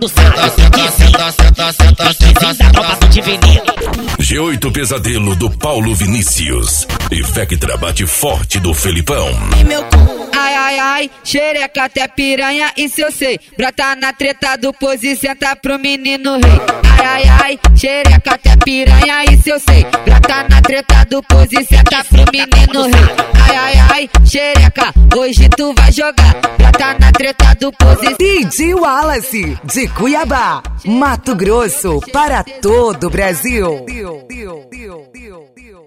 do senta, senta, senta, senta, senta, senta, senta, tropa de veneno. G8 Pesadelo do Paulo Vinícius e Vectra bate forte do Felipão. E meu cu, ai, ai, ai, xereca até piranha, isso eu sei. Brota na treta do pose e senta pro menino rei. Ai, ai, ai, xereca até piranha, isso eu sei. Brota na treta do pose e senta pro menino rei. Ai, ai, ai, xereca, hoje tu vai jogar. Brota na treta do pose. DJ Wallace, de Cuiabá, Mato Grosso, para todo o Brasil.